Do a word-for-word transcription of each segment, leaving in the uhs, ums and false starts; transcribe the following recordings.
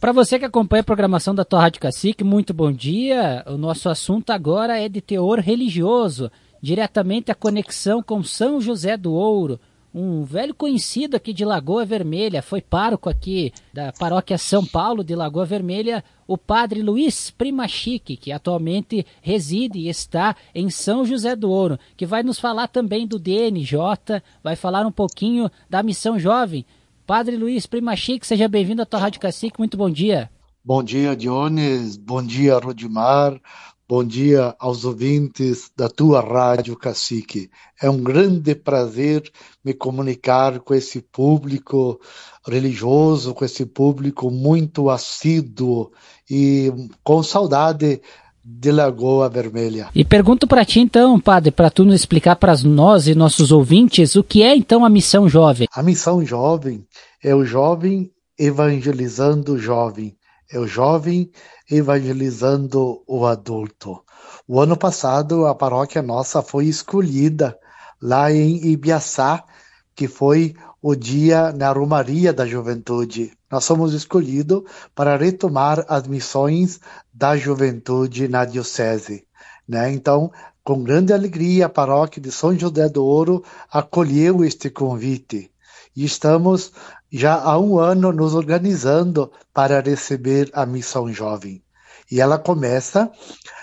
Para você que acompanha a programação da tua Rádio Cacique, muito bom dia. O nosso assunto agora é de teor religioso, diretamente a conexão com São José do Ouro, um velho conhecido aqui de Lagoa Vermelha, foi pároco aqui da paróquia São Paulo de Lagoa Vermelha, o padre Luiz Primachique, que atualmente reside e está em São José do Ouro, que vai nos falar também do D N J, vai falar um pouquinho da Missão Jovem. Padre Luiz Primachique, seja bem-vindo à tua Rádio Cacique, muito bom dia. Bom dia, Dionis, bom dia, Rodimar, bom dia aos ouvintes da tua Rádio Cacique. É um grande prazer me comunicar com esse público religioso, com esse público muito assíduo e com saudade de Lagoa Vermelha. E pergunto para ti então, padre, para tu nos explicar para nós e nossos ouvintes o que é então a Missão Jovem. A Missão Jovem é o jovem evangelizando o jovem, é o jovem evangelizando o adulto. O ano passado a paróquia nossa foi escolhida lá em Ibiaçá, que foi o dia na Romaria da Juventude. Nós somos escolhidos para retomar as missões da juventude na diocese, né? Então, com grande alegria, a paróquia de São José do Ouro acolheu este convite. E estamos já há um ano nos organizando para receber a Missão Jovem. E ela começa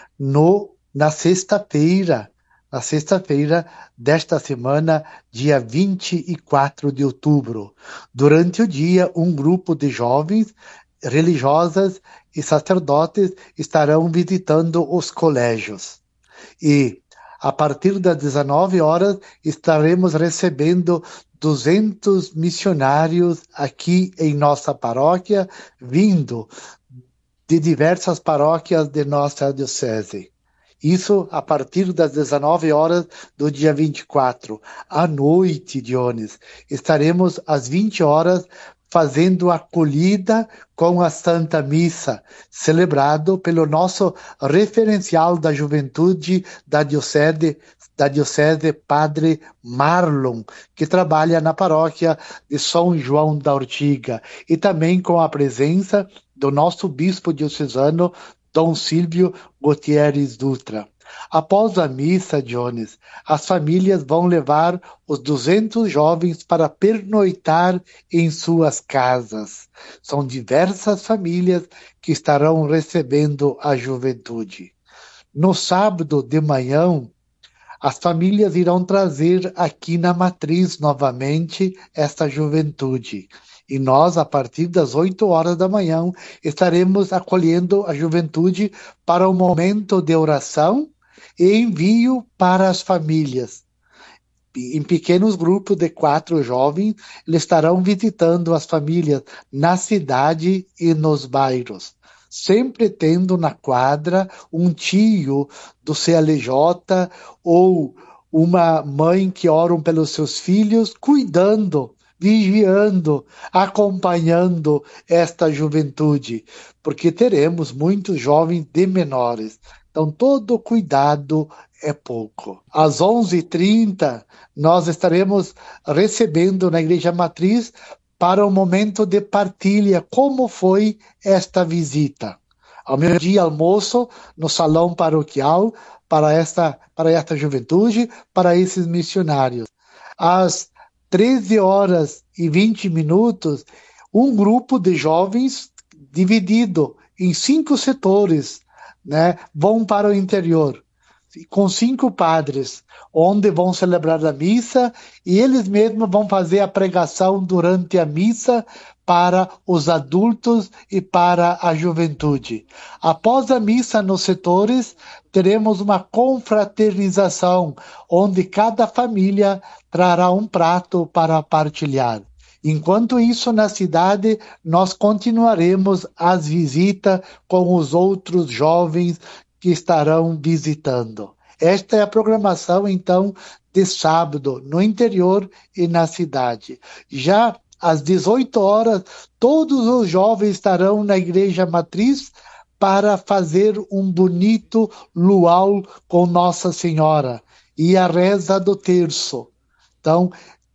no, na sexta-feira, na sexta-feira desta semana, dia vinte e quatro de outubro. Durante o dia, um grupo de jovens, religiosas e sacerdotes estarão visitando os colégios. E a partir das dezenove horas estaremos recebendo duzentos missionários aqui em nossa paróquia, vindo de diversas paróquias de nossa diocese. Isso a partir das dezenove horas do dia vinte e quatro. À noite, Dionis, estaremos às vinte horas fazendo a acolhida com a Santa Missa, celebrado pelo nosso referencial da juventude da diocese, da diocese Padre Marlon, que trabalha na paróquia de São João da Ortiga, e também com a presença do nosso bispo diocesano, Dom Silvio Gutierrez Dutra. Após a missa, Jones, as famílias vão levar os duzentos jovens para pernoitar em suas casas. São diversas famílias que estarão recebendo a juventude. No sábado de manhã, as famílias irão trazer aqui na matriz novamente esta juventude. E nós, a partir das oito horas da manhã, estaremos acolhendo a juventude para um momento de oração e envio para as famílias. Em pequenos grupos de quatro jovens, eles estarão visitando as famílias na cidade e nos bairros, sempre tendo na quadra um tio do C L J ou uma mãe que oram pelos seus filhos, cuidando, vigiando, acompanhando esta juventude, porque teremos muitos jovens de menores. Então, todo cuidado é pouco. Às onze e trinta, nós estaremos recebendo na Igreja Matriz para o momento de partilha, como foi esta visita. Ao meio-dia, almoço no salão paroquial para esta, para esta juventude, para esses missionários. Às treze horas e vinte minutos, um grupo de jovens dividido em cinco setores, né, vão para o interior, com cinco padres, onde vão celebrar a missa e eles mesmos vão fazer a pregação durante a missa para os adultos e para a juventude. Após a missa nos setores, teremos uma confraternização, onde cada família trará um prato para partilhar. Enquanto isso, na cidade, nós continuaremos as visitas com os outros jovens que estarão visitando. Esta é a programação, então, de sábado, no interior e na cidade. Já às dezoito horas, todos os jovens estarão na Igreja Matriz para fazer um bonito luau com Nossa Senhora e a reza do terço. Então,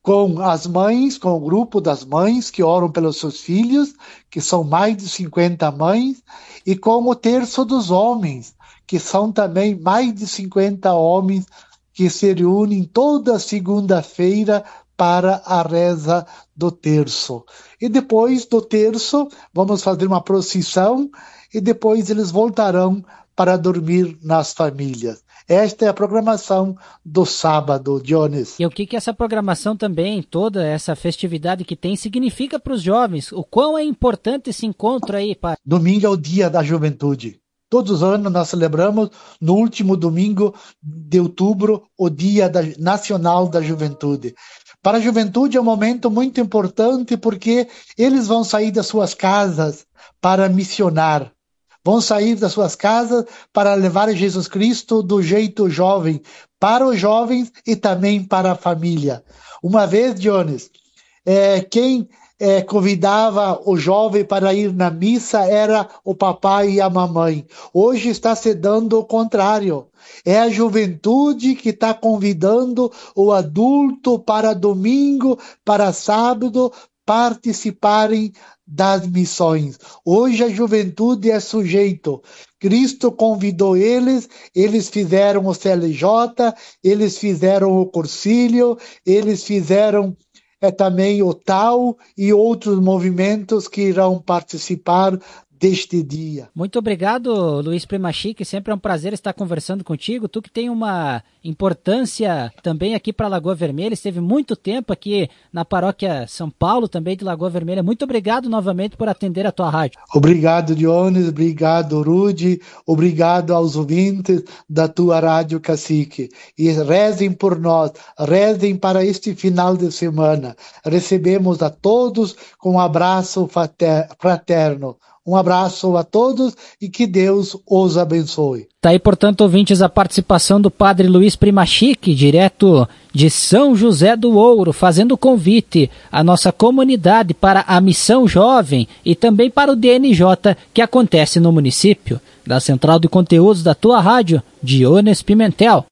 com as mães, com o grupo das mães que oram pelos seus filhos, que são mais de cinquenta mães, e com o terço dos homens, que são também mais de cinquenta homens que se reúnem toda segunda-feira para a reza do terço. E depois do terço, vamos fazer uma procissão e depois eles voltarão para dormir nas famílias. Esta é a programação do sábado, Jones. E o que que essa programação também, toda essa festividade que tem, significa para os jovens? O quão é importante esse encontro aí, pai? Domingo é o dia da juventude. Todos os anos nós celebramos, no último domingo de outubro, o Dia da, Nacional da Juventude. Para a juventude é um momento muito importante porque eles vão sair das suas casas para missionar. Vão sair das suas casas para levar Jesus Cristo do jeito jovem, para os jovens e também para a família. Uma vez, Jones, é, quem é, convidava o jovem para ir na missa era o papai e a mamãe. Hoje está se dando o contrário. É a juventude que está convidando o adulto para domingo, para sábado, participarem das missões. Hoje a juventude é sujeito. Cristo convidou eles, eles fizeram o C L J, eles fizeram o Cursilho, eles fizeram é, também o T A U e outros movimentos que irão participar deste dia. Muito obrigado, Luiz Primachique, sempre é um prazer estar conversando contigo, tu que tem uma importância também aqui para Lagoa Vermelha, esteve muito tempo aqui na paróquia São Paulo, também de Lagoa Vermelha, muito obrigado novamente por atender a tua rádio. Obrigado, Dionis, obrigado, Rudy, obrigado aos ouvintes da tua Rádio Cacique, e rezem por nós, rezem para este final de semana, recebemos a todos com um abraço fraterno. Um abraço a todos e que Deus os abençoe. Tá aí, portanto, ouvintes, a participação do padre Luiz Primachique, direto de São José do Ouro, fazendo convite à nossa comunidade para a Missão Jovem e também para o D N J que acontece no município. Da Central de Conteúdos da tua rádio, Dionis Pimentel.